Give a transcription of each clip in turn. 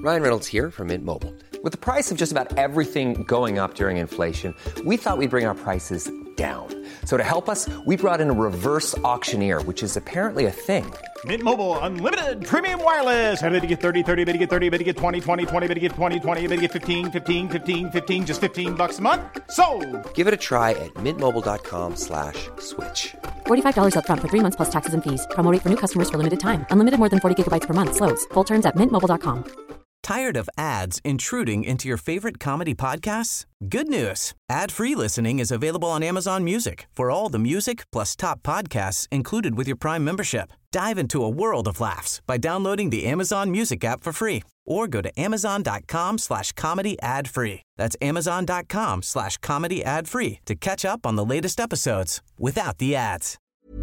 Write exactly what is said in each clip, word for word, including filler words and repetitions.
Ryan Reynolds here from Mint Mobile. With the price of just about everything going up during inflation, we thought we'd bring our prices down. So to help us, we brought in a reverse auctioneer, which is apparently a thing. Mint Mobile Unlimited Premium Wireless. How to get thirty, thirty, how to get thirty, how to get twenty, twenty, twenty, how to get twenty, twenty, how to get fifteen, fifteen, fifteen, fifteen, just fifteen bucks a month? Sold! Give it a try at mintmobile.com slash switch. forty-five dollars up front for three months plus taxes and fees. Promo rate for new customers for limited time. Unlimited more than forty gigabytes per month. Slows full terms at mint mobile dot com. Tired of ads intruding into your favorite comedy podcasts? Good news. Ad-free listening is available on Amazon Music for all the music plus top podcasts included with your Prime membership. Dive into a world of laughs by downloading the Amazon Music app for free or go to amazon.com slash comedy ad free. That's amazon.com slash comedy ad free to catch up on the latest episodes without the ads.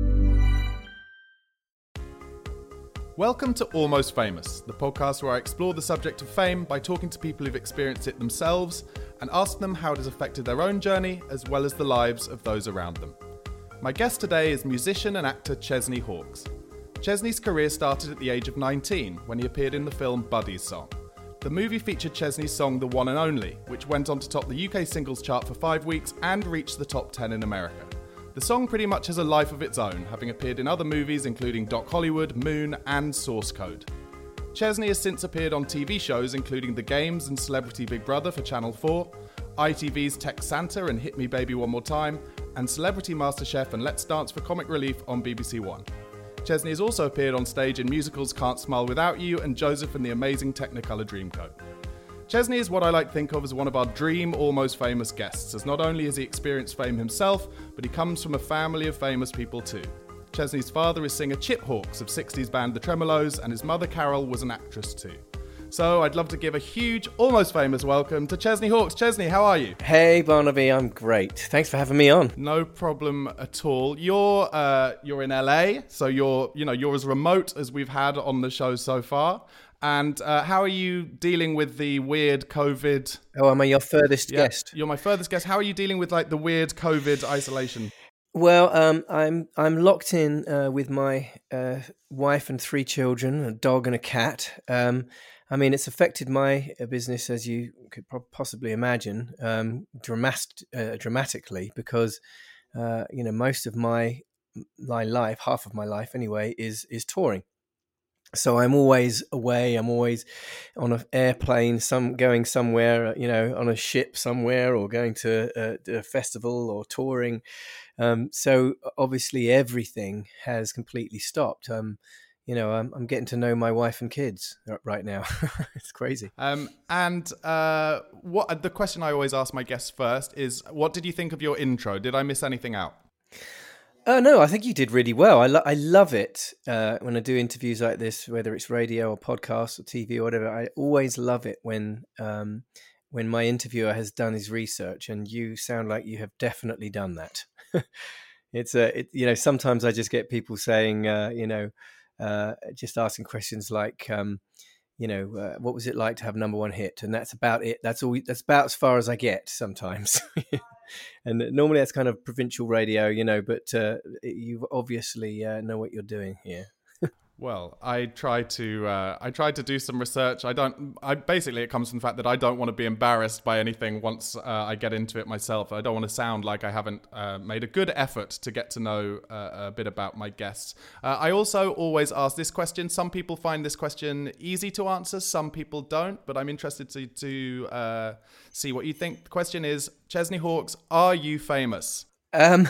Welcome to Almost Famous, the podcast where I explore the subject of fame by talking to people who've experienced it themselves and ask them how it has affected their own journey as well as the lives of those around them. My guest today is musician and actor Chesney Hawkes. Chesney's career started at the age of nineteen when he appeared in the film Buddy's Song. The movie featured Chesney's song The One and Only, which went on to top the U K singles chart for five weeks and reached the top ten in America. The song pretty much has a life of its own, having appeared in other movies including Doc Hollywood, Moon and Source Code. Chesney has since appeared on T V shows including The Games and Celebrity Big Brother for Channel four, I T V's Tech Santa and Hit Me Baby One More Time, and Celebrity MasterChef and Let's Dance for Comic Relief on B B C One. Chesney has also appeared on stage in musicals Can't Smile Without You and Joseph and the Amazing Technicolor Dreamcoat. Chesney is what I like to think of as one of our dream Almost Famous guests, as not only has he experienced fame himself, but he comes from a family of famous people too. Chesney's father is singer Chip Hawkes of sixties band The Tremolos, and his mother Carol was an actress too. So I'd love to give a huge, almost famous welcome to Chesney Hawkes. Chesney, how are you? Hey Barnaby, I'm great. Thanks for having me on. No problem at all. You're uh, you're in L A, so you're you know you're as remote as we've had on the show so far. And uh, how are you dealing with the weird COVID? Oh, am I your furthest yeah, guest? You're my furthest guest. How are you dealing with like the weird COVID isolation? Well, um, I'm I'm locked in uh, with my uh, wife and three children, a dog and a cat. Um, I mean, it's affected my business, as you could possibly imagine, um, dramat- uh, dramatically, because uh, you know most of my my life, half of my life anyway, is is touring. So I'm always away. I'm always on an airplane, some going somewhere, you know, on a ship somewhere, or going to a, a festival or touring. Um, so obviously everything has completely stopped. Um, you know, I'm, I'm getting to know my wife and kids right now. It's crazy. Um, and uh, what the question I always ask my guests first is, what did you think of your intro? Did I miss anything out? Oh, no, I think you did really well. I, lo- I love it uh, when I do interviews like this, whether it's radio or podcast or T V or whatever. I always love it when um, when my interviewer has done his research, and you sound like you have definitely done that. It's a, it, you know, sometimes I just get people saying, uh, you know, uh, just asking questions like, um, you know, uh, what was it like to have number one hit? And that's about it. That's all. That's about as far as I get sometimes. And normally that's kind of provincial radio, you know, but uh, you obviously uh, know what you're doing here. Well, I try to uh, I tried to do some research. I don't. I basically it comes from the fact that I don't want to be embarrassed by anything once uh, I get into it myself. I don't want to sound like I haven't uh, made a good effort to get to know uh, a bit about my guests. Uh, I also always ask this question. Some people find this question easy to answer. Some people don't. But I'm interested to to uh, see what you think. The question is, Chesney Hawkes, are you famous? Um,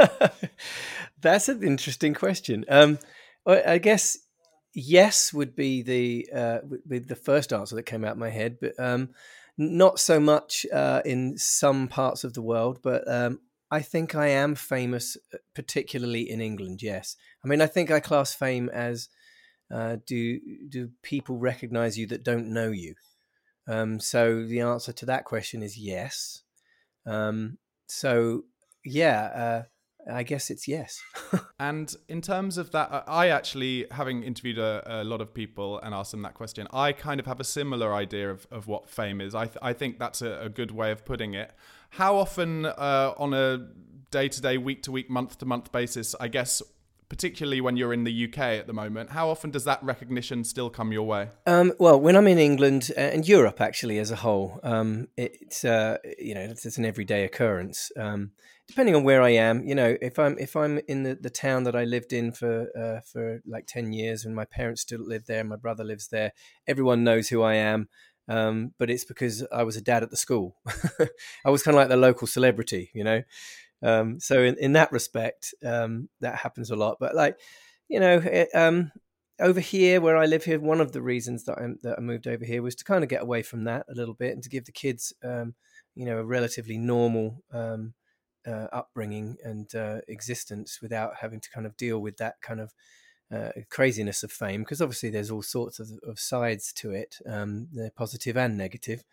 that's an interesting question. Um, I guess yes would be the uh, would be the first answer that came out of my head, but um, not so much uh, in some parts of the world. But um, I think I am famous, particularly in England. Yes, I mean I think I class fame as uh, do do people recognise you that don't know you? Um, so the answer to that question is yes. Um, so yeah. Uh, I guess it's yes. And in terms of that, I actually, having interviewed a, a lot of people and asked them that question, I kind of have a similar idea of, of what fame is. I, th- I think that's a, a good way of putting it. How often uh, on a day-to-day, week-to-week, month-to-month basis, I guess particularly when you're in the U K at the moment. How often does that recognition still come your way? Um, well, when I'm in England and Europe, actually, as a whole, um, it's uh, you know it's, it's an everyday occurrence. Um, depending on where I am, you know, if I'm if I'm in the, the town that I lived in for uh, for like ten years, and my parents still live there, my brother lives there, everyone knows who I am. Um, but it's because I was a dad at the school. I was kind of like the local celebrity, you know. Um, so in, in that respect, um, that happens a lot. But like, you know, it, um, over here where I live here, one of the reasons that I, that I moved over here was to kind of get away from that a little bit and to give the kids, um, you know, a relatively normal um, uh, upbringing and uh, existence without having to kind of deal with that kind of uh, craziness of fame. Because obviously there's all sorts of, of sides to it, um, they're positive and negative.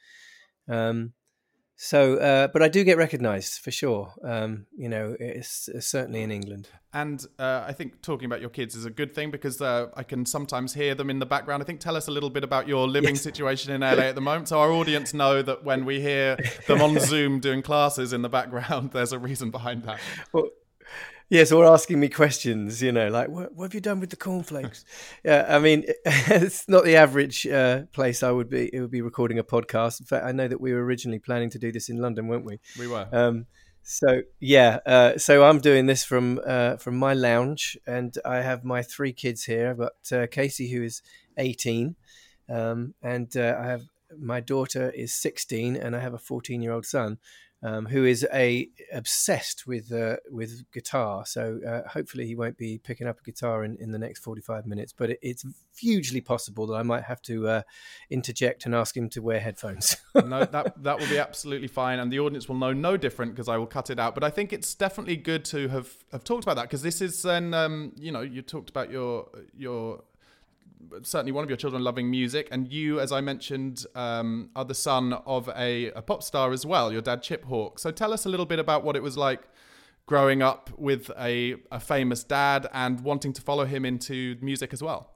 Um, So, uh, but I do get recognised for sure. Um, you know, it's, it's certainly in England. And uh, I think talking about your kids is a good thing because uh, I can sometimes hear them in the background. I think tell us a little bit about your living yes. situation in L A at the moment, so our audience know that when we hear them on Zoom doing classes in the background, there's a reason behind that. Well, yes, or asking me questions, you know, like, what, what have you done with the cornflakes? Yeah, I mean, it's not the average uh, place I would be. It would be recording a podcast. In fact, I know that we were originally planning to do this in London, weren't we? We were. Um, so yeah, uh, so I'm doing this from uh, from my lounge, and I have my three kids here. I've got uh, Casey, who is eighteen, um, and uh, I have my daughter is sixteen, and I have a fourteen-year-old son. Um, who is a obsessed with uh, with guitar. So uh, hopefully he won't be picking up a guitar in, in the next forty-five minutes. But it, it's hugely possible that I might have to uh, interject and ask him to wear headphones. No, that that will be absolutely fine. And the audience will know no different because I will cut it out. But I think it's definitely good to have, have talked about that because this is then, um, you know, you talked about your your... certainly one of your children loving music, and you, as I mentioned, um, are the son of a, a pop star as well, your dad Chip Hawke. So tell us a little bit about what it was like growing up with a, a famous dad and wanting to follow him into music as well.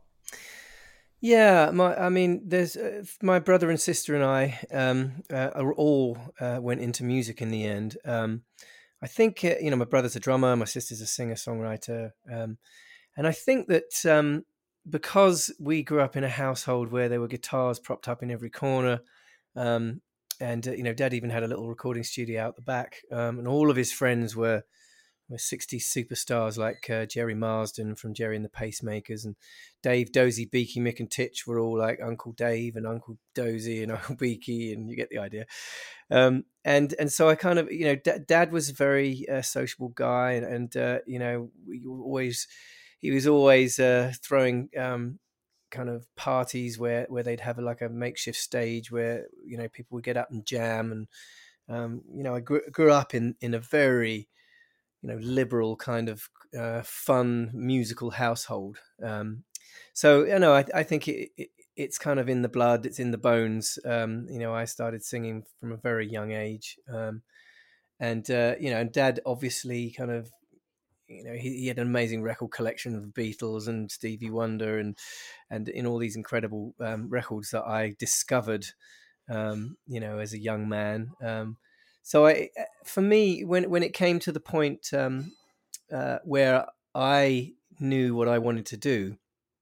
Yeah, my, I mean, there's uh, my brother and sister and I um, uh, are all uh, went into music in the end. Um, I think, uh, you know, my brother's a drummer, my sister's a singer-songwriter. Um, and I think that um, because we grew up in a household where there were guitars propped up in every corner, um, and, uh, you know, Dad even had a little recording studio out the back, um, and all of his friends were were sixties superstars like uh, Jerry Marsden from Jerry and the Pacemakers, and Dave, Dozy, Beaky, Mick and Titch were all like Uncle Dave and Uncle Dozy and Uncle Beaky, and you get the idea. Um, and and so I kind of, you know, D- Dad was a very uh, sociable guy, and, and uh, you know, we always he was always uh, throwing um, kind of parties where, where they'd have like a makeshift stage where, you know, people would get up and jam, and um, you know, I grew, grew up in in a very, you know, liberal kind of uh, fun musical household. Um, so, you know, I, I think it, it, it's kind of in the blood, it's in the bones. Um, you know, I started singing from a very young age. Um, and, uh, you know, and Dad obviously kind of, you know, he, he had an amazing record collection of the Beatles and Stevie Wonder and, and in all these incredible um, records that I discovered, um, you know, as a young man. Um, So I, for me, when when it came to the point um, uh, where I knew what I wanted to do,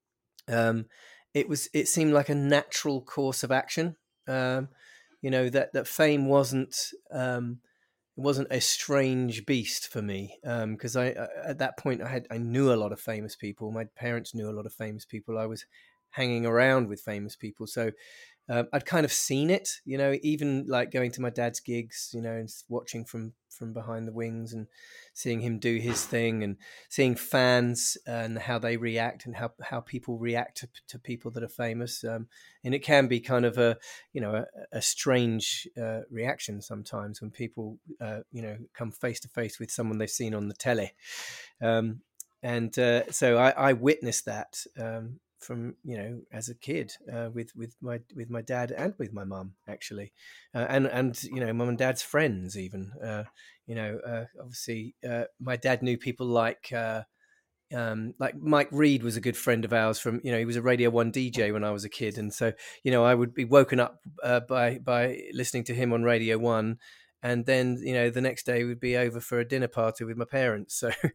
um, it was it seemed like a natural course of action. Um, you know, that that fame wasn't um, it wasn't a strange beast for me, because um, I at that point I had I knew a lot of famous people. My parents knew a lot of famous people. I was hanging around with famous people, so. Um, I'd kind of seen it, you know, even like going to my dad's gigs, you know, and watching from, from behind the wings and seeing him do his thing and seeing fans and how they react and how, how people react to, to people that are famous. Um, and it can be kind of a, you know, a, a strange uh, reaction sometimes when people, uh, you know, come face to face with someone they've seen on the telly. Um, and uh, so I, I witnessed that. Um, from, you know, as a kid uh, with, with my with my dad and with my mum, actually. Uh, and, and, you know, mum and dad's friends even. Uh, you know, uh, obviously uh, my dad knew people like, uh, um, like Mike Reed was a good friend of ours from, you know, he was a Radio one D J when I was a kid. And so, you know, I would be woken up uh, by, by listening to him on Radio one. And then, you know, the next day we'd be over for a dinner party with my parents. So,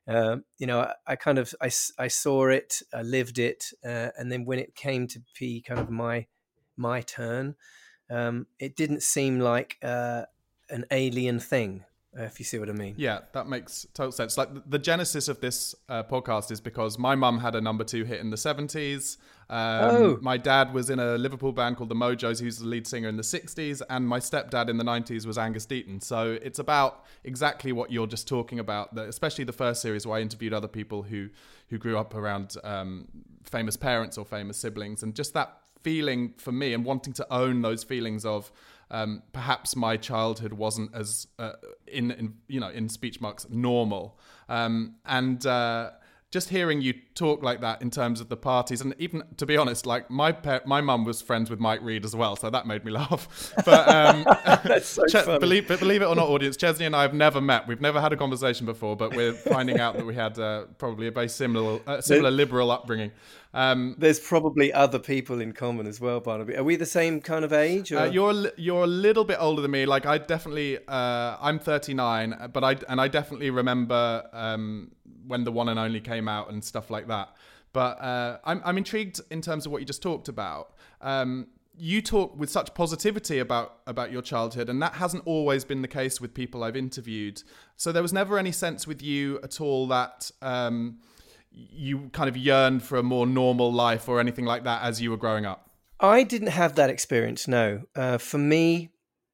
Um, you know, I, I kind of I, I saw it, I lived it, uh, and then when it came to be kind of my my turn, um, it didn't seem like uh, an alien thing. Uh, if you see what I mean. Yeah, that makes total sense. Like the genesis of this uh, podcast is because my mum had a number two hit in the seventies. Um, oh. My dad was in a Liverpool band called the Mojos, who's the lead singer in the sixties. And my stepdad in the nineties was Angus Deaton. So it's about exactly what you're just talking about, that, especially the first series where I interviewed other people who, who grew up around um, famous parents or famous siblings. And just that feeling for me and wanting to own those feelings of um, perhaps my childhood wasn't as uh, in, in you know in speech marks normal, um, and uh, just hearing you talk like that in terms of the parties, and even to be honest, like my pa- my mum was friends with Mike Reid as well, so that made me laugh. But um, That's so Ches- funny. believe believe it or not, audience, Chesney and I have never met. We've never had a conversation before, but we're finding out that we had uh, probably a very similar uh, similar liberal upbringing. Um, There's probably other people in common as well, Barnaby. Are we the same kind of age? Or? Uh, you're you're a little bit older than me. Like I definitely, uh, I'm thirty-nine, but I and I definitely remember um, when the One and Only came out and stuff like that. But uh, I'm I'm intrigued in terms of what you just talked about. Um, you talk with such positivity about about your childhood, and that hasn't always been the case with people I've interviewed. So there was never any sense with you at all that um, you kind of yearned for a more normal life or anything like that as you were growing up. I didn't have that experience. No, uh, for me,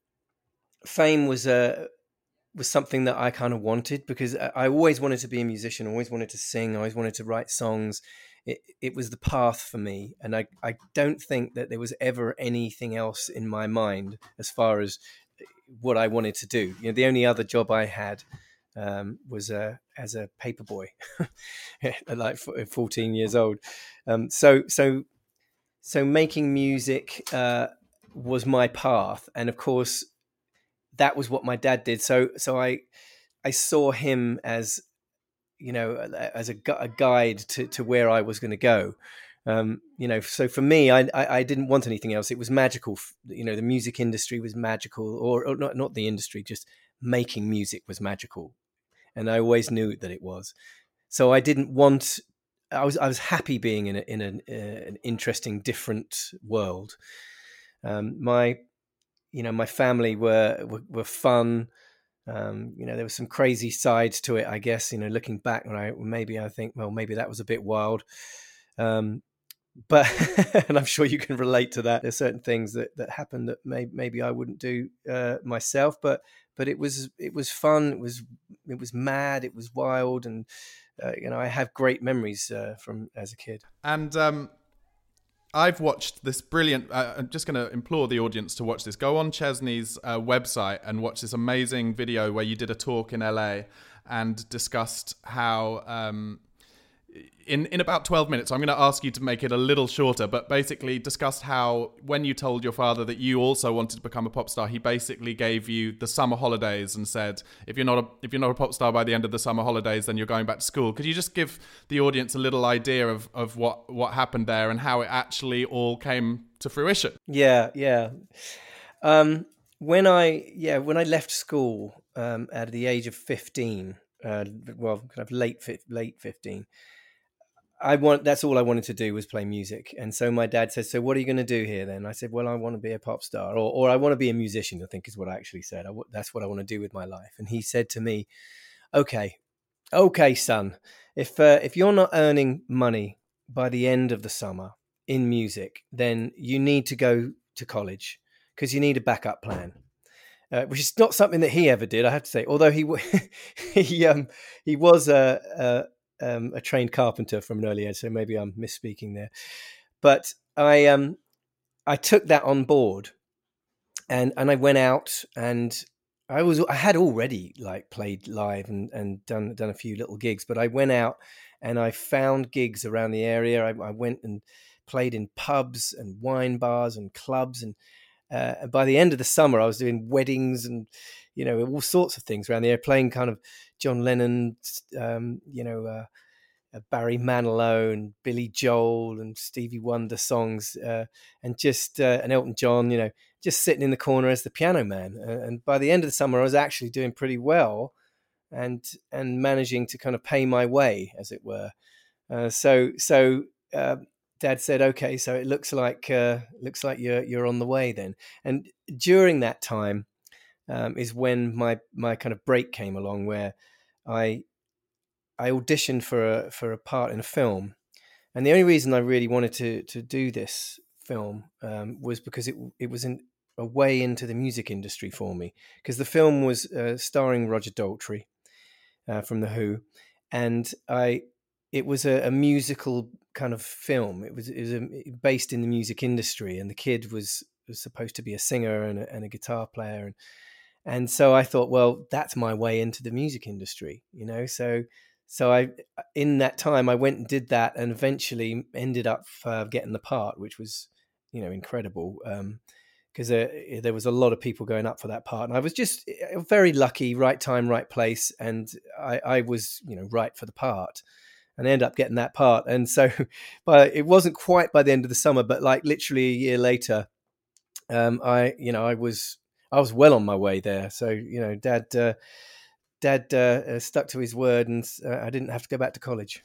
fame was a was something that I kind of wanted, because I always wanted to be a musician, always wanted to sing, always wanted to write songs. It, it was the path for me. And I, I don't think that there was ever anything else in my mind as far as what I wanted to do. You know, the only other job I had um, was uh, as a paper boy, like fourteen years old. Um, so, so, so making music uh, was my path. And of course, that was what my dad did. So, so I, I saw him as, you know, as a, a guide to, to where I was going to go. Um, you know, so for me, I, I, I didn't want anything else. It was magical. You know, the music industry was magical, or, or not, not the industry, just making music was magical. And I always knew that it was. So I didn't want, I was, I was happy being in a, in an, uh, an interesting, different world. Um, my, you know, my family were, were, were fun. Um, you know, there was some crazy sides to it, I guess, you know, looking back, when I, maybe I think, well, maybe that was a bit wild. Um, but, and I'm sure you can relate to that. There's certain things that, that happened that may, maybe I wouldn't do, uh, myself, but, but it was, it was fun. It was, it was mad. It was wild. And, uh, you know, I have great memories, uh, from as a kid. And, um, I've watched this brilliant, uh, I'm just going to implore the audience to watch this. Go on Chesney's uh, website and watch this amazing video where you did a talk in L A and discussed how, um, in, in about twelve minutes, I'm going to ask you to make it a little shorter, but basically discussed how when you told your father that you also wanted to become a pop star, he basically gave you the summer holidays and said, if you're not a, if you're not a pop star by the end of the summer holidays, then you're going back to school. Could you just give the audience a little idea of, of what, what happened there and how it actually all came to fruition? Yeah, yeah. Um, when I, yeah, when I left school um, at the age of fifteen, uh, well, kind of late, late fifteen, I want, that's all I wanted to do was play music. And so my dad said, so what are you going to do here then? I said, well, I want to be a pop star, or, or I want to be a musician, I think is what I actually said. I, that's what I want to do with my life. And he said to me, okay, okay, son, if, uh, if you're not earning money by the end of the summer in music, then you need to go to college because you need a backup plan. Uh, which is not something that he ever did, I have to say. Although he he um, he was a, a Um, a trained carpenter from an early age, so maybe I'm misspeaking there. But I um, I took that on board, and and I went out, and I was I had already like played live and, and done done a few little gigs, but I went out and I found gigs around the area. I, I went and played in pubs and wine bars and clubs, and uh, and by the end of the summer, I was doing weddings and, you know, all sorts of things around the area, playing kind of John Lennon, um, you know, uh, uh, Barry Manilow and Billy Joel and Stevie Wonder songs, uh, and just uh, and Elton John, you know, just sitting in the corner as the piano man. Uh, and by the end of the summer, I was actually doing pretty well. and and managing to kind of pay my way, as it were. Uh, so so uh, Dad said, "Okay, so it looks like uh, looks like you're you're on the way then." And during that time um, is when my my kind of break came along, where I I auditioned for a for a part in a film, and the only reason I really wanted to to do this film um, was because it it was in, a way into the music industry for me, because the film was uh, starring Roger Daltrey uh, from The Who, and I it was a, a musical kind of film. It was it was a, based in the music industry, and the kid was was supposed to be a singer and a, and a guitar player, and and so I thought, well, that's my way into the music industry, you know. So so I in that time I went and did that, and eventually ended up uh, getting the part, which was, you know, incredible. Um, because there, there was a lot of people going up for that part. And I was just very lucky, right time, right place. And I, I was, you know, right for the part, and I ended up getting that part. And so, but it wasn't quite by the end of the summer, but like literally a year later, um, I, you know, I was, I was well on my way there. So, you know, dad, uh, dad uh, stuck to his word, and uh, I didn't have to go back to college.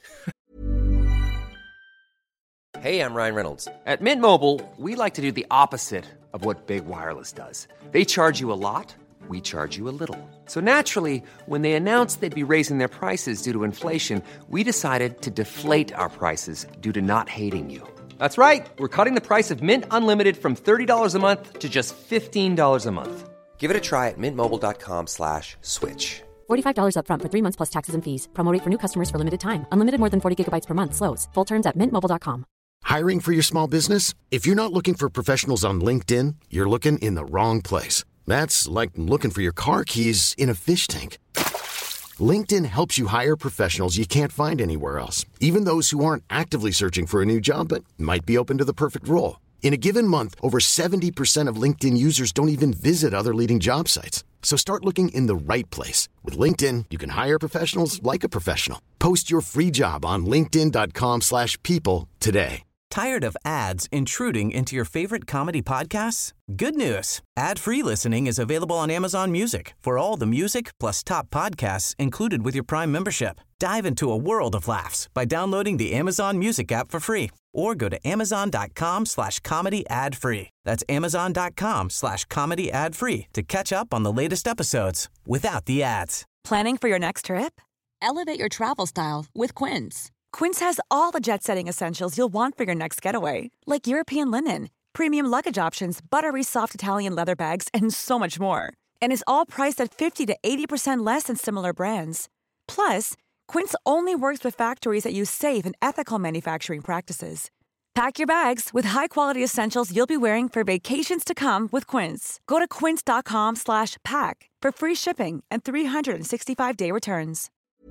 Hey, I'm Ryan Reynolds. At Mint Mobile, we like to do the opposite of what Big Wireless does. They charge you a lot, we charge you a little. So naturally, when they announced they'd be raising their prices due to inflation, we decided to deflate our prices due to not hating you. That's right. We're cutting the price of Mint Unlimited from thirty dollars a month to just fifteen dollars a month. Give it a try at mintmobile.com slash switch. forty-five dollars up front for three months plus taxes and fees. Promo rate for new customers for limited time. Unlimited more than forty gigabytes per month slows. Full terms at mint mobile dot com. Hiring for your small business? If you're not looking for professionals on LinkedIn, you're looking in the wrong place. That's like looking for your car keys in a fish tank. LinkedIn helps you hire professionals you can't find anywhere else, even those who aren't actively searching for a new job but might be open to the perfect role. In a given month, over seventy percent of LinkedIn users don't even visit other leading job sites. So start looking in the right place. With LinkedIn, you can hire professionals like a professional. Post your free job on linkedin.com slash people today. Tired of ads intruding into your favorite comedy podcasts? Good news. Ad-free listening is available on Amazon Music for all the music plus top podcasts included with your Prime membership. Dive into a world of laughs by downloading the Amazon Music app for free, or go to amazon.com slash comedy ad free. That's amazon.com slash comedy ad free to catch up on the latest episodes without the ads. Planning for your next trip? Elevate your travel style with Quince. Quince has all the jet-setting essentials you'll want for your next getaway, like European linen, premium luggage options, buttery soft Italian leather bags, and so much more. And is all priced at fifty to eighty percent less than similar brands. Plus, Quince only works with factories that use safe and ethical manufacturing practices. Pack your bags with high-quality essentials you'll be wearing for vacations to come with Quince. Go to quince.com slash pack for free shipping and three sixty-five day returns.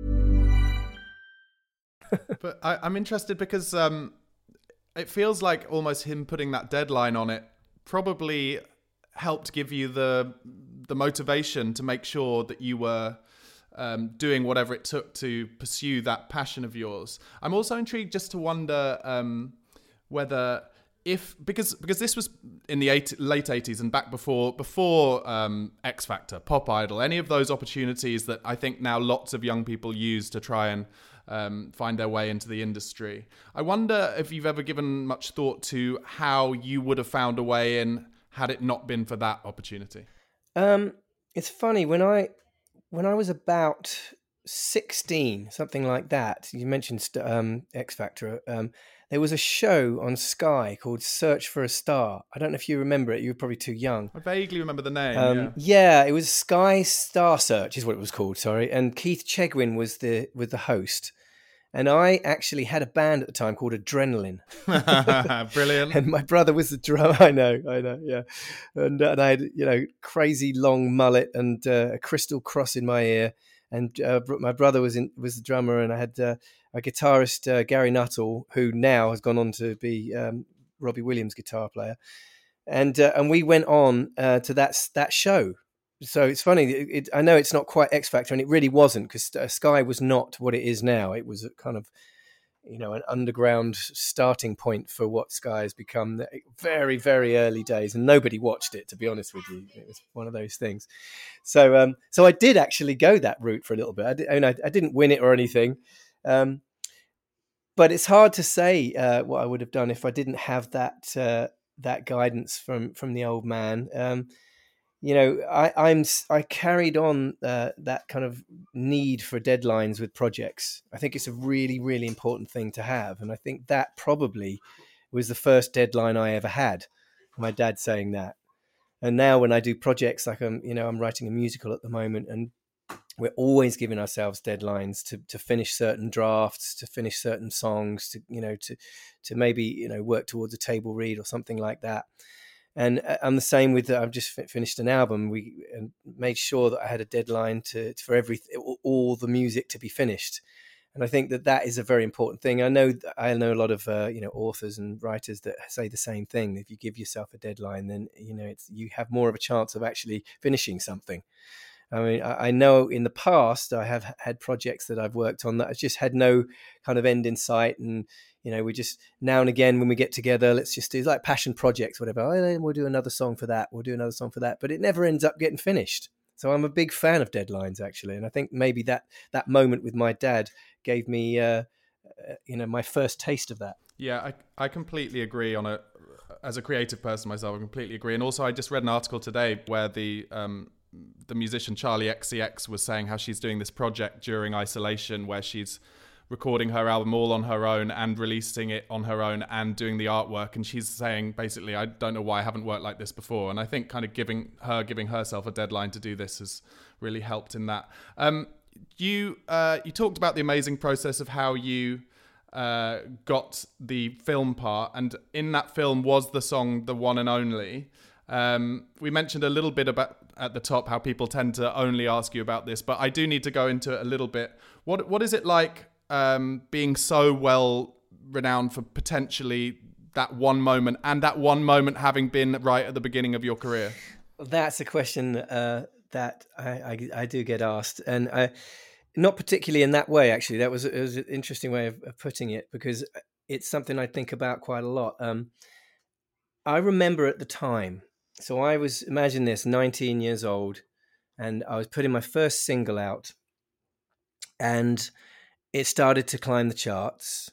But I, I'm interested because um, it feels like almost him putting that deadline on it probably helped give you the the motivation to make sure that you were um, doing whatever it took to pursue that passion of yours. I'm also intrigued just to wonder um, whether if because because this was in the eight, late eighties and back before before um, X Factor, Pop Idol, any of those opportunities that I think now lots of young people use to try and um, find their way into the industry. I wonder if you've ever given much thought to how you would have found a way in had it not been for that opportunity. Um, it's funny, when I when I was about sixteen, something like that. You mentioned um, X Factor. Um, there was a show on Sky called Search for a Star. I don't know if you remember it. You were probably too young. I vaguely remember the name. Um, yeah. yeah, it was Sky Star Search is what it was called. Sorry, and Keith Chegwin was the was the host. And I actually had a band at the time called Adrenaline. Brilliant. And my brother was the drummer. I know, I know, yeah. And, uh, and I had, you know, crazy long mullet and uh, a crystal cross in my ear. And uh, my brother was in, was the drummer, and I had uh, a guitarist, uh, Gary Nuttall, who now has gone on to be um, Robbie Williams' guitar player. And uh, and we went on uh, to that that show. So it's funny. It, it, I know it's not quite X Factor, and it really wasn't, because uh, Sky was not what it is now. It was a kind of, you know, an underground starting point for what Sky has become. The very, very early days, and nobody watched it, to be honest with you. It was one of those things. So, um, so I did actually go that route for a little bit. I, did, I mean, I, I didn't win it or anything, um, but it's hard to say uh, what I would have done if I didn't have that uh, that guidance from from the old man. Um, You know, I, I'm I carried on uh, that kind of need for deadlines with projects. I think it's a really, really important thing to have, and I think that probably was the first deadline I ever had. My dad saying that, and now when I do projects, like I'm, you know, I'm writing a musical at the moment, and we're always giving ourselves deadlines to to finish certain drafts, to finish certain songs, to you know, to to maybe you know work towards a table read or something like that. And I'm the same with, I've just finished an album. We made sure that I had a deadline to for every all the music to be finished. And I think that that is a very important thing. I know I know a lot of uh, you know authors and writers that say the same thing. If you give yourself a deadline, then you know it's you have more of a chance of actually finishing something. I mean, I, I know in the past I have had projects that I've worked on that I just had no kind of end in sight, and you know, we just now and again when we get together, let's just do like passion projects, whatever. Oh, we'll do another song for that. We'll do another song for that. But it never ends up getting finished. So I'm a big fan of deadlines, actually. And I think maybe that that moment with my dad gave me, uh, uh, you know, my first taste of that. Yeah, I, I completely agree on a, as a creative person myself, I completely agree. And also I just read an article today where the, um, the musician Charlie X C X was saying how she's doing this project during isolation where she's recording her album all on her own and releasing it on her own and doing the artwork. And she's saying, basically, I don't know why I haven't worked like this before. And I think kind of giving her, giving herself a deadline to do this has really helped in that. Um, you, uh, you talked about the amazing process of how you uh, got the film part. And in that film was the song, The One and Only. Um, we mentioned a little bit about at the top how people tend to only ask you about this, but I do need to go into it a little bit. What What is it like Um, being so well renowned for potentially that one moment, and that one moment having been right at the beginning of your career? That's a question uh, that I, I, I do get asked, and I, not particularly in that way. Actually, that was, it was an interesting way of, of putting it, because it's something I think about quite a lot. Um, I remember at the time, so I was, imagine this, nineteen years old, and I was putting my first single out, and it started to climb the charts.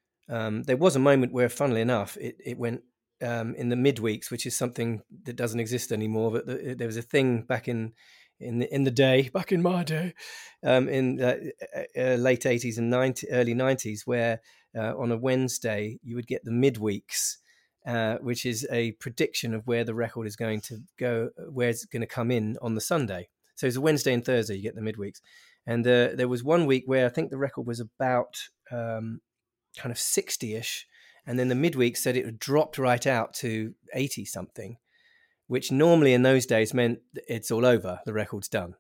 Um, there was a moment where, funnily enough, it, it went um, in the midweeks, which is something that doesn't exist anymore. But the, there was a thing back in in the, in the day, back in my day, um, in the uh, late eighties and ninety, early nineties, where uh, on a Wednesday you would get the midweeks, uh, which is a prediction of where the record is going to go, where it's going to come in on the Sunday. So it's a Wednesday and Thursday, you get the midweeks. And uh, there was one week where I think the record was about um, kind of sixty-ish. And then the midweek said it had dropped right out to eighty something, which normally in those days meant it's all over, the record's done.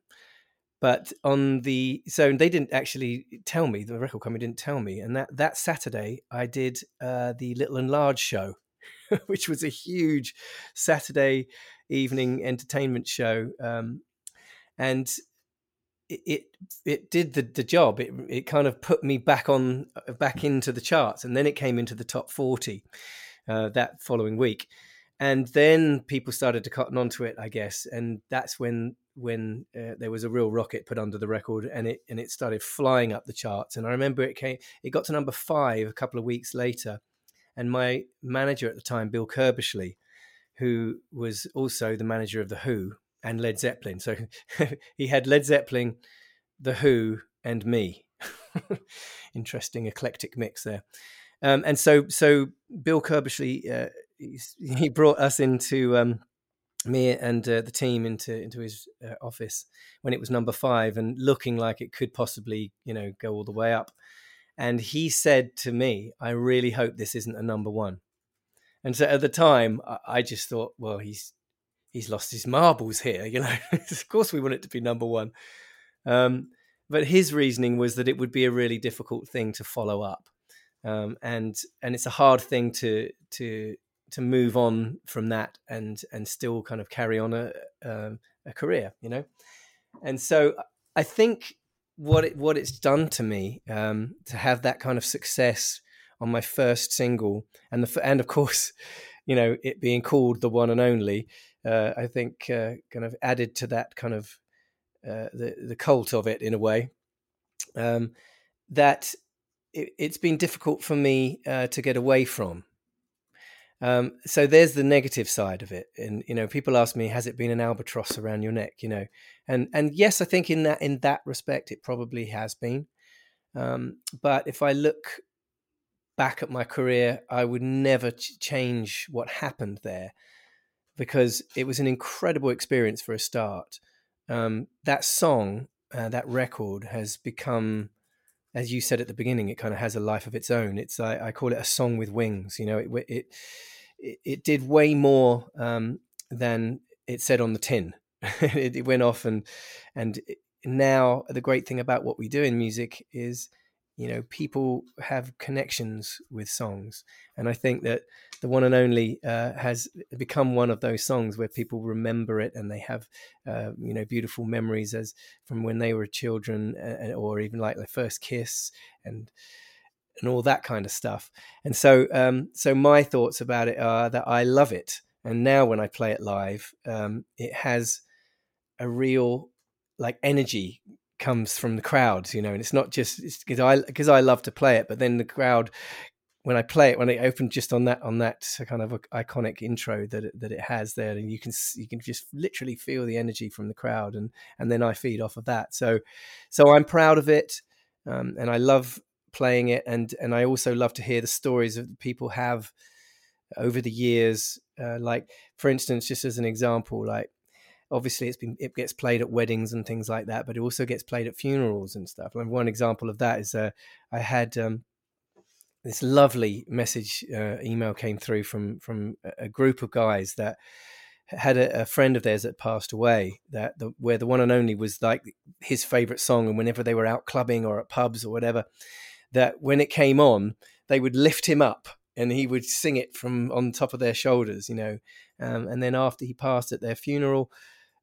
But on the, so they didn't actually tell me, the record company didn't tell me. And that, that Saturday I did uh, the Little and Large show, which was a huge Saturday evening entertainment show. Um, and It, it it did the, the job. It it kind of put me back on back into the charts, and then it came into the top forty uh, that following week, and then people started to cotton onto it, I guess, and that's when when uh, there was a real rocket put under the record, and it and it started flying up the charts. And I remember it came it got to number five a couple of weeks later, and my manager at the time, Bill Curbishley, who was also the manager of The Who and Led Zeppelin. So he had Led Zeppelin, The Who, and me. Interesting eclectic mix there. Um, and so so Bill Curbishley, uh, he brought us into, um, me and uh, the team into into his uh, office when it was number five and looking like it could possibly, you know, go all the way up. And he said to me, I really hope this isn't a number one. And so at the time, I just thought, well, he's he's lost his marbles here, you know. Of course we want it to be number one. Um, but his reasoning was that it would be a really difficult thing to follow up. Um, and and it's a hard thing to to to move on from that and and still kind of carry on a, a, a career, you know. And so I think what it what it's done to me, um, to have that kind of success on my first single, and the and of course, you know, it being called The One and Only, uh, I think uh, kind of added to that kind of uh, the the cult of it in a way. Um, that it, it's been difficult for me uh, to get away from. Um, so there's the negative side of it. And, you know, people ask me, has it been an albatross around your neck, you know? And, and yes, I think in that, in that respect, it probably has been. Um, but if I look back at my career, I would never ch- change what happened there, because it was an incredible experience for a start. Um, that song, uh, that record has become, as you said at the beginning, it kind of has a life of its own. It's, I, I call it a song with wings. You know, it, it, it, it did way more um, than it said on the tin. it, it went off, and, and now the great thing about what we do in music is, you know, people have connections with songs. And I think that The One and Only uh, has become one of those songs where people remember it, and they have, uh, you know, beautiful memories as from when they were children, uh, or even like their first kiss, and and all that kind of stuff. And so, um, so my thoughts about it are that I love it. And now when I play it live, um, it has a real like energy comes from the crowds, you know, and it's not just because I because I love to play it, but then the crowd, when I play it, when it opened just on that on that kind of iconic intro that it, that it has there, and you can you can just literally feel the energy from the crowd, and and then I feed off of that. So so I'm proud of it, um, and I love playing it, and and I also love to hear the stories that people have over the years. Uh, like for instance, just as an example, like, obviously, it's been it gets played at weddings and things like that, but it also gets played at funerals and stuff. And one example of that is uh, I had um, this lovely message uh, email came through from from a group of guys that had a, a friend of theirs that passed away. That the, where The One and Only was like his favorite song, and whenever they were out clubbing or at pubs or whatever, that when it came on, they would lift him up and he would sing it from on top of their shoulders, you know. Um, and then after he passed at their funeral,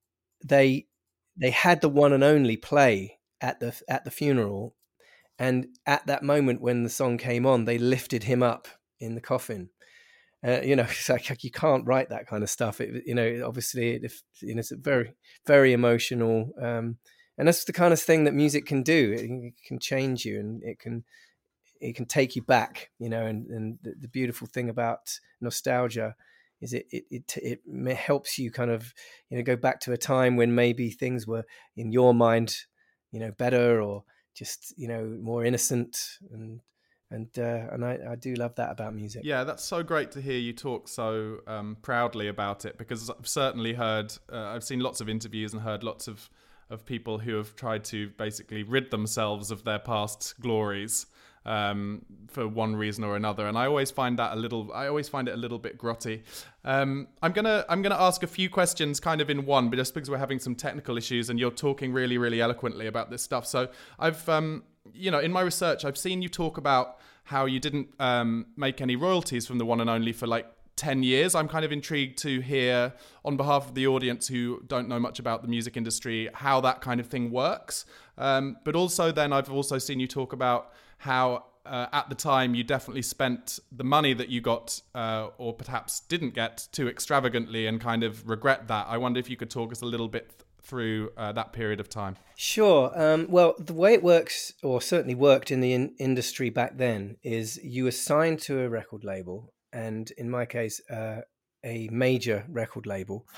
they they had The One and Only play at the at the funeral, and at that moment when the song came on, they lifted him up in the coffin. Uh, you know, it's like you can't write that kind of stuff. It, you know, obviously, if you know, it's a very very emotional, um, and that's the kind of thing that music can do. It, it can change you, and it can it can take you back. You know, and and the, the beautiful thing about nostalgia is it, it it it helps you kind of, you know, go back to a time when maybe things were in your mind, you know, better, or just, you know, more innocent, and and uh, and I, I do love that about music. Yeah, that's so great to hear you talk so um, proudly about it, because I've certainly heard, uh, I've seen lots of interviews and heard lots of of people who have tried to basically rid themselves of their past glories. Um, for one reason or another, and I always find that a little. I always find it a little bit grotty. Um, I'm gonna I'm gonna ask a few questions, kind of in one, but just because we're having some technical issues, and you're talking really really eloquently about this stuff. So I've um, you know, in my research, I've seen you talk about how you didn't um, make any royalties from The One and Only for like ten years. I'm kind of intrigued to hear, on behalf of the audience who don't know much about the music industry, how that kind of thing works. Um, but also then I've also seen you talk about how uh, at the time you definitely spent the money that you got uh, or perhaps didn't get too extravagantly and kind of regret that. I wonder if you could talk us a little bit th- through uh, that period of time. Sure. Um, well, the way it works, or certainly worked in the in- industry back then, is you assign to a record label, and in my case, uh, a major record label,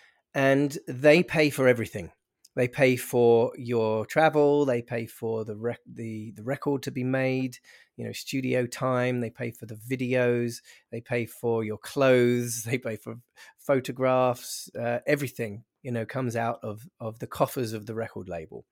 and they pay for everything. They pay for your travel. They pay for the rec- the the record to be made. You know, studio time. They pay for the videos. They pay for your clothes. They pay for photographs. Uh, everything, you know, comes out of of the coffers of the record label.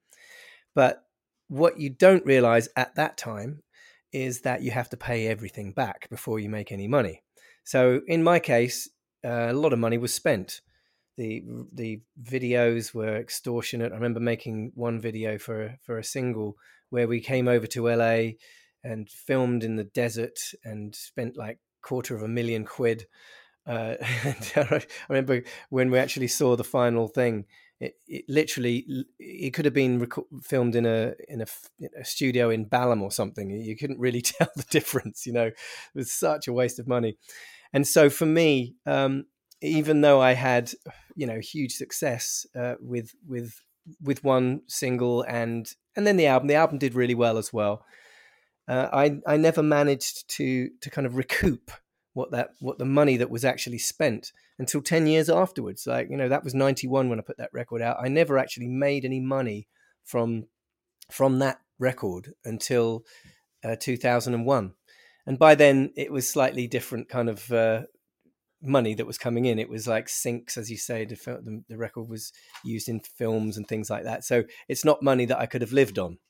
But what you don't realize at that time is that you have to pay everything back before you make any money. So in my case, uh, a lot of money was spent. The the videos were extortionate. I remember making one video for for a single where we came over to L A and filmed in the desert and spent like quarter of a million quid. Uh, and I remember when we actually saw the final thing, It, it literally, it could have been rec- filmed in a in a, a studio in Balham or something. You couldn't really tell the difference, you know. It was such a waste of money. And so for me, um, even though I had, you know, huge success uh, with with with one single and and then the album, the album did really well as well. Uh, I I never managed to to kind of recoup what that what the money that was actually spent until ten years afterwards. Like, you know, that was ninety-one when I put that record out. I never actually made any money from from that record until uh, two thousand one. And by then it was slightly different kind of uh, money that was coming in. It was like syncs, as you say, the, the, the record was used in films and things like that. So it's not money that I could have lived on.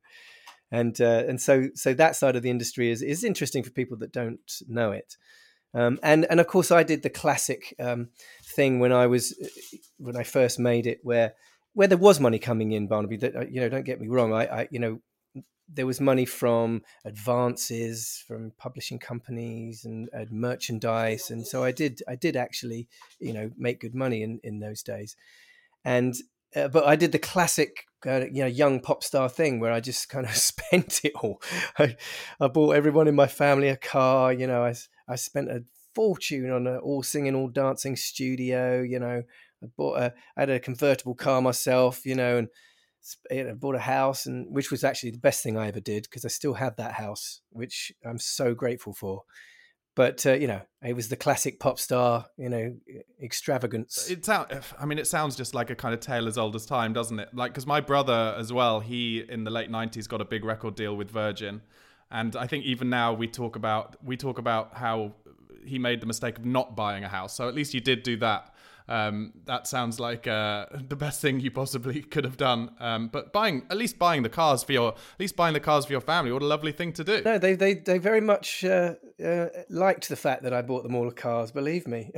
And uh, and so so that side of the industry is is interesting for people that don't know it. Um, and and of course I did the classic um, thing when I was when I first made it, where where there was money coming in, Barnaby. That, you know, don't get me wrong. I, I you know there was money from advances from publishing companies and, and merchandise, and so I did I did actually you know make good money in, in those days. And uh, but I did the classic uh, you know young pop star thing where I just kind of spent it all. I, I bought everyone in my family a car. You know, I I spent a fortune on an all singing, all dancing studio. You know, I bought a I had a convertible car myself. You know, and I bought a house, and which was actually the best thing I ever did, because I still have that house, which I'm so grateful for. But uh, you know, it was the classic pop star, you know, extravagance. It sound, I mean, it sounds just like a kind of tale as old as time, doesn't it? Like, because my brother as well, he in the late nineties got a big record deal with Virgin, and I think even now we talk about we talk about how he made the mistake of not buying a house. So at least you did do that. Um, that sounds like uh, the best thing you possibly could have done. Um, but buying, at least buying the cars for your, at least buying the cars for your family, what a lovely thing to do. No, they they they very much uh, uh, liked the fact that I bought them all the cars. Believe me.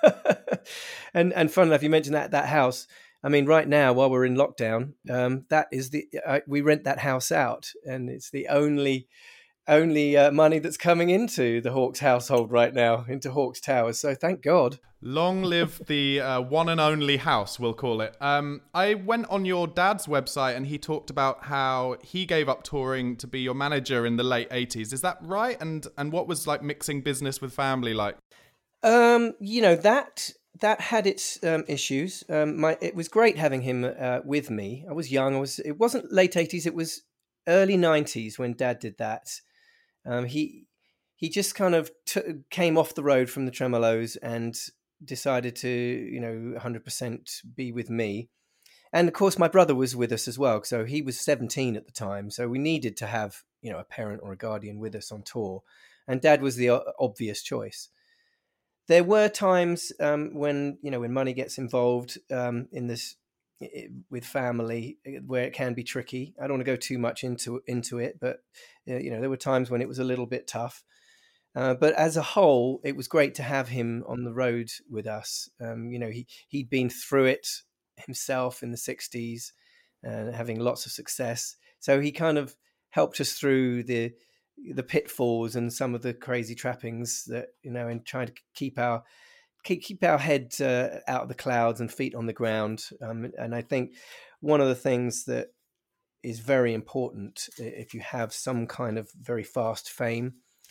and and fun enough, you mentioned that that house. I mean, right now while we're in lockdown, um, that is the uh, we rent that house out, and it's the only. only uh, money that's coming into the Hawkes household right now, into Hawkes Towers. So thank God. Long live the uh, one and only house, we'll call it. Um, I went on your dad's website and he talked about how he gave up touring to be your manager in the late eighties. Is that right? And and what was like mixing business with family like? Um, you know, that that had its um, issues. Um, my It was great having him uh, with me. I was young. I was. It wasn't late eighties. It was early nineties when Dad did that. Um, he he just kind of t- came off the road from the Tremolos and decided to, you know, one hundred percent be with me. And of course, my brother was with us as well. So he was seventeen at the time. So we needed to have, you know, a parent or a guardian with us on tour. And Dad was the obvious choice. There were times um, when, you know, when money gets involved um, in this with family, where it can be tricky. I don't want to go too much into into it, but uh, you know, there were times when it was a little bit tough. Uh, but as a whole, it was great to have him on the road with us. Um, you know, he he'd been through it himself in the sixties, uh, having lots of success. So he kind of helped us through the the pitfalls and some of the crazy trappings that, you know, and trying to keep our keep keep our head uh, out of the clouds and feet on the ground. Um, and I think one of the things that is very important if you have some kind of very fast fame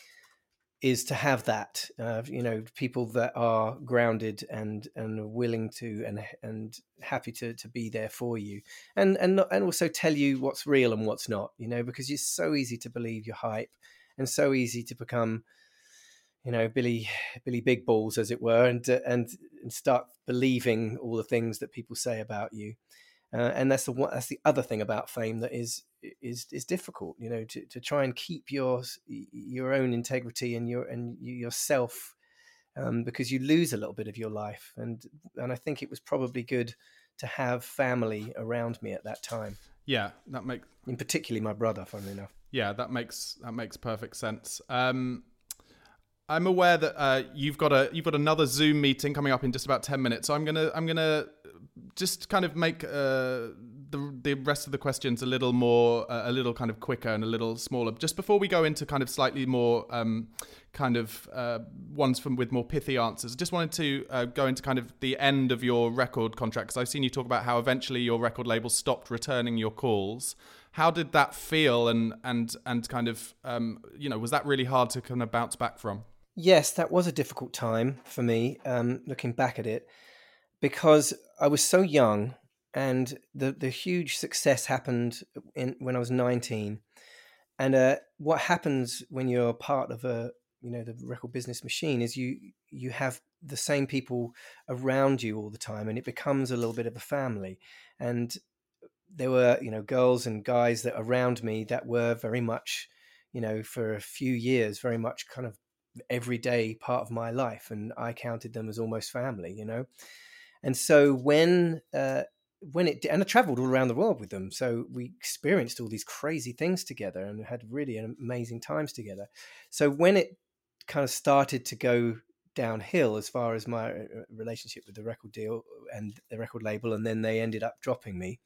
is to have that, uh, you know, people that are grounded and and willing to and and happy to to be there for you, and and not, and also tell you what's real and what's not, you know, because it's so easy to believe your hype and so easy to become, you know, Billy Billy Big Balls, as it were, and uh, and and start believing all the things that people say about you. Uh, and that's the one, that's the other thing about fame that is is is difficult, you know, to, to try and keep your your own integrity and your and yourself, um, because you lose a little bit of your life. And and I think it was probably good to have family around me at that time. Yeah, that makes, in particularly my brother, funnily enough. Yeah, that makes that makes perfect sense. Um, I'm aware that uh, you've got a you've got another Zoom meeting coming up in just about ten minutes. So I'm gonna I'm gonna just kind of make uh, the the rest of the questions a little more, uh, a little kind of quicker and a little smaller. Just before we go into kind of slightly more um, kind of uh, ones from with more pithy answers, I just wanted to uh, go into kind of the end of your record contract, because I've seen you talk about how eventually your record label stopped returning your calls. How did that feel, and and and kind of um, you know, was that really hard to kind of bounce back from? Yes, that was a difficult time for me, um, looking back at it, because I was so young, and the the huge success happened in when I was nineteen. And uh, what happens when you're part of a you know the record business machine is you you have the same people around you all the time, and it becomes a little bit of a family. And there were you know girls and guys that around me that were very much, you know, for a few years, very much kind of everyday part of my life, and I counted them as almost family, you know. And so when uh, when it and I traveled all around the world with them, so we experienced all these crazy things together and had really amazing times together. So when it kind of started to go downhill as far as my relationship with the record deal and the record label, and then they ended up dropping me,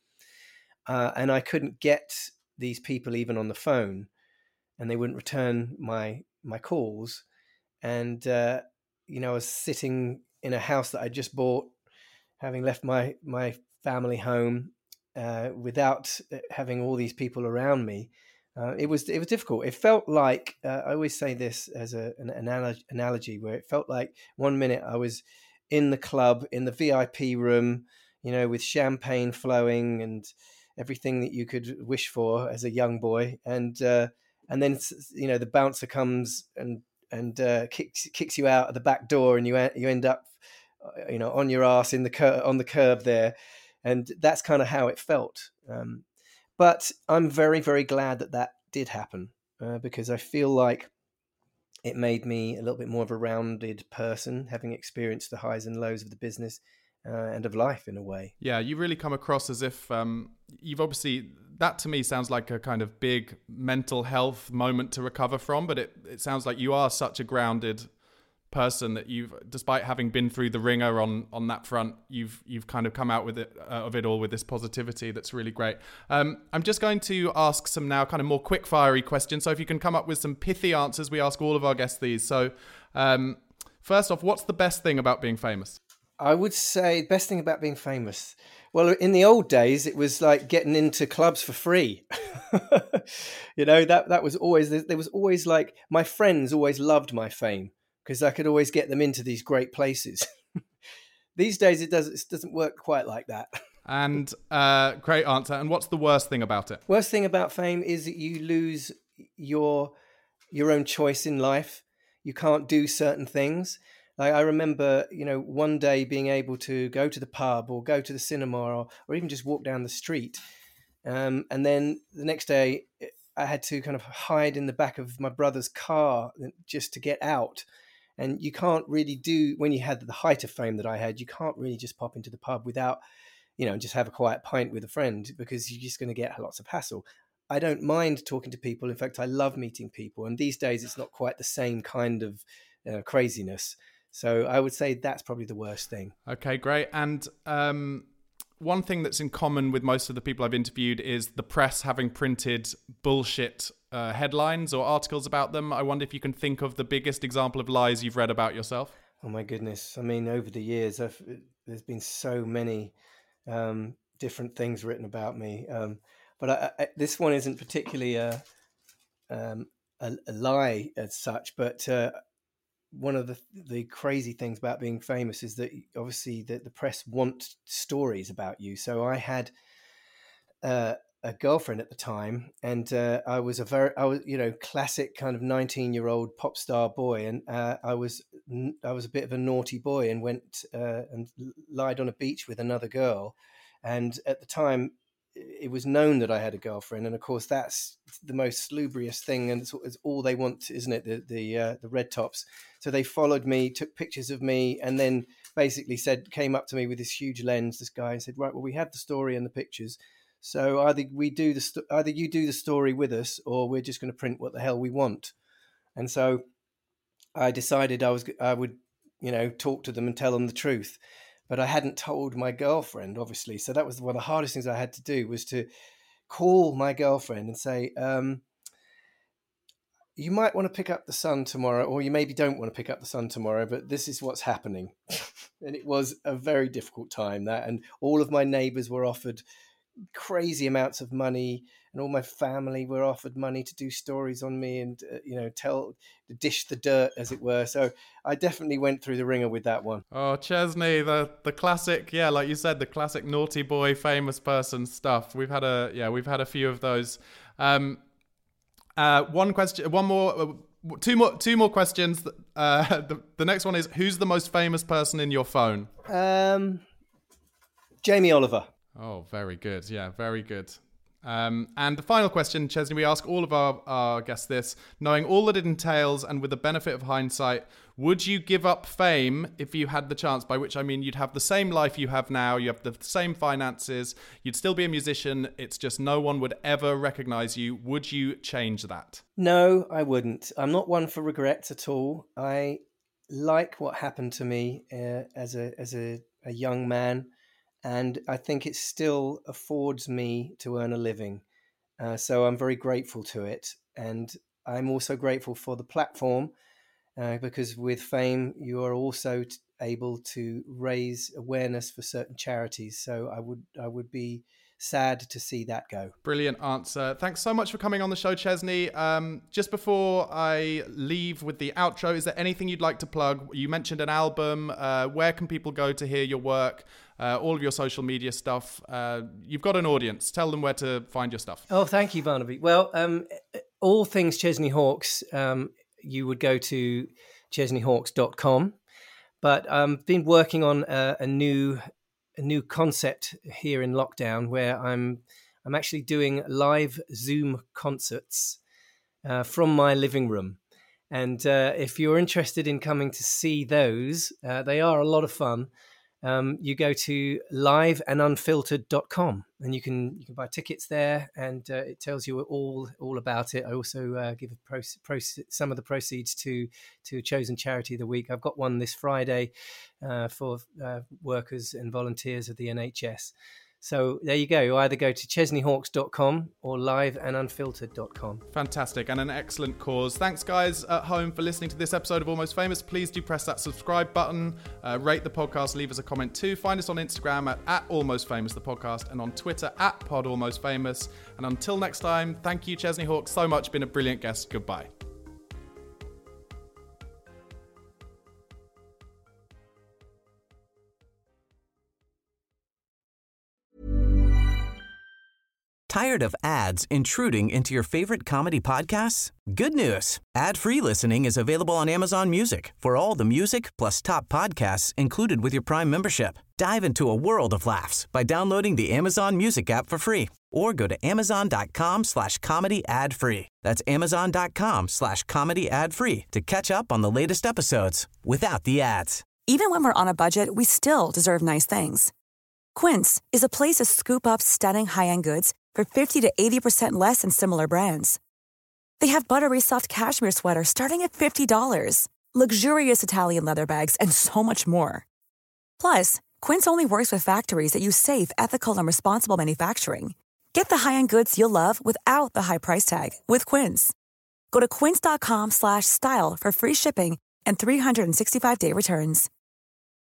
uh, and I couldn't get these people even on the phone, and they wouldn't return my my calls. And uh, you know, I was sitting in a house that I just bought, having left my my family home, uh, without having all these people around me. Uh, it was it was difficult. It felt like uh, I always say this as a, an analogy, analogy, where it felt like one minute I was in the club, in the V I P room, you know, with champagne flowing and everything that you could wish for as a young boy, and uh, and then you know the bouncer comes and and uh, kicks kicks you out at the back door, and you you end up you know on your ass in the cur- on the curb there, and that's kind of how it felt. Um, but I'm very very glad that that did happen, uh, because I feel like it made me a little bit more of a rounded person, having experienced the highs and lows of the business uh, and of life in a way. Yeah, you really come across as if um, you've obviously, that to me sounds like a kind of big mental health moment to recover from, but it, it sounds like you are such a grounded person that you've, despite having been through the ringer on on that front, you've you've kind of come out with it uh, of it all with this positivity that's really great. Um, I'm just going to ask some now kind of more quick fiery questions. So if you can come up with some pithy answers, we ask all of our guests these. So um, first off, what's the best thing about being famous? I would say best thing about being famous. Well, in the old days, it was like getting into clubs for free. you know, that that was always, there was always like, my friends always loved my fame, because I could always get them into these great places. These days, it doesn't, it doesn't work quite like that. And uh, great answer. And what's the worst thing about it? Worst thing about fame is that you lose your your own choice in life. You can't do certain things. Like I remember, you know, one day being able to go to the pub or go to the cinema, or, or even just walk down the street. Um, and then the next day, I had to kind of hide in the back of my brother's car just to get out. And you can't really do, when you had the height of fame that I had, you can't really just pop into the pub without, you know, just have a quiet pint with a friend, because you're just going to get lots of hassle. I don't mind talking to people. In fact, I love meeting people. And these days, it's not quite the same kind of uh, craziness. So I would say that's probably the worst thing. Okay, great. And um, one thing that's in common with most of the people I've interviewed is the press having printed bullshit uh, headlines or articles about them. I wonder if you can think of the biggest example of lies you've read about yourself. Oh my goodness. I mean, over the years, I've, there's been so many um, different things written about me. Um, but I, I, this one isn't particularly a, um, a, a lie as such, but uh, one of the the crazy things about being famous is that obviously the, the press want stories about you. So I had uh, a girlfriend at the time, and uh, I was a very, I was, you know, classic kind of nineteen year old pop star boy. And uh, I was, I was a bit of a naughty boy and went uh, and lied on a beach with another girl. And at the time, it was known that I had a girlfriend, and of course that's the most salubrious thing, and it's, it's all they want, isn't it? The the uh, the red tops. So they followed me, took pictures of me, and then basically said, came up to me with this huge lens, this guy, and said, "Right, well, we have the story and the pictures. So either we do the st- either you do the story with us, or we're just going to print what the hell we want." And so I decided I was I would, you know, talk to them and tell them the truth. but I hadn't told my girlfriend, obviously. So that was one of the hardest things I had to do, was to call my girlfriend and say, um, you might want to pick up the son tomorrow, or you maybe don't want to pick up the son tomorrow, but this is what's happening. And it was a very difficult time, that, and all of my neighbors were offered crazy amounts of money, and all my family were offered money to do stories on me and, uh, you know, tell, dish the dirt, as it were. So I definitely went through the ringer with that one. Oh, Chesney, the the classic, yeah, like you said, the classic naughty boy, famous person stuff. We've had a, yeah, we've had a few of those. Um, Uh, one question, one more, uh, two more, two more questions. Uh, the, the next one is, who's the most famous person in your phone? Um, Jamie Oliver. Oh, very good. Yeah, very good. Um, and the final question, Chesney, we ask all of our, our guests this, knowing all that it entails and with the benefit of hindsight, would you give up fame if you had the chance? By which I mean you'd have the same life you have now, you have the same finances, you'd still be a musician, it's just no one would ever recognize you. Would you change that? No, I wouldn't. I'm not one for regrets at all. I like what happened to me uh, as a as a, a young man, and I think it still affords me to earn a living. Uh, so I'm very grateful to it. And I'm also grateful for the platform, uh, because with fame, you are also t- able to raise awareness for certain charities. So I would I would be sad to see that go. Brilliant answer. Thanks so much for coming on the show, Chesney. Um, just before I leave with the outro, is there anything you'd like to plug? You mentioned an album. Uh, where can people go to hear your work? Uh, all of your social media stuff. Uh, you've got an audience. Tell them where to find your stuff. Oh, thank you, Barnaby. Well, um, all things Chesney Hawkes, um, you would go to chesney hawkes dot com. But I've um, been working on a, a new a new concept here in lockdown, where I'm I'm actually doing live Zoom concerts uh, from my living room. And uh, if you're interested in coming to see those, uh, they are a lot of fun. Um, you go to live and unfiltered dot com, and you can you can buy tickets there, and uh, it tells you all all about it. I also uh, give a pro, pro, some of the proceeds to to a chosen charity of the week. I've got one this Friday uh, for uh, workers and volunteers of the N H S. So there you go. You either go to chesney hawkes dot com or live and unfiltered dot com. Fantastic, and an excellent cause. Thanks, guys at home, for listening to this episode of Almost Famous. Please do press that subscribe button, uh, rate the podcast, leave us a comment too. Find us on Instagram at, at Almost Famous, the podcast, and on Twitter at Pod Almost Famous. And until next time, thank you, Chesney Hawkes, so much. Been a brilliant guest. Goodbye. Tired of ads intruding into your favorite comedy podcasts? Good news. Ad-free listening is available on Amazon Music for all the music plus top podcasts included with your Prime membership. Dive into a world of laughs by downloading the Amazon Music app for free or go to amazon.com slash comedy ad free. That's amazon.com slash comedy ad free to catch up on the latest episodes without the ads. Even when we're on a budget, we still deserve nice things. Quince is a place to scoop up stunning high-end goods for fifty to eighty percent less than similar brands. They have buttery soft cashmere sweaters starting at fifty dollars, luxurious Italian leather bags, and so much more. Plus, Quince only works with factories that use safe, ethical, and responsible manufacturing. Get the high-end goods you'll love without the high price tag with Quince. Go to quince.com slash style for free shipping and three sixty-five day returns.